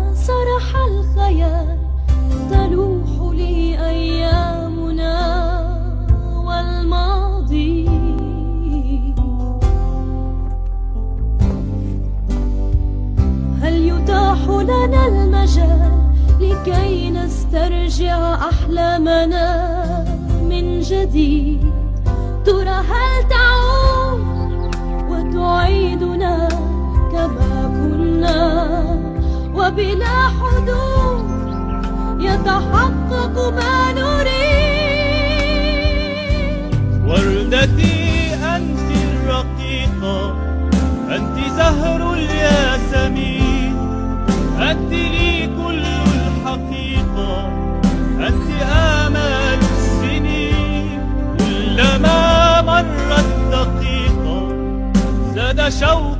سرح الخيال تلوح لي أيامنا والماضي. هل يتاح لنا المجال لكي نسترجع أحلامنا من جديد؟ ترى هل تعود وتعيدنا كما كنا وبلا حدود يتحقق ما نريد؟ وردتي أنت الرقيقة، أنت زهر الياسمين، أنت لي كل الحقيقة، أنت آمال السنين. كلما مرت دقيقة زاد شوقي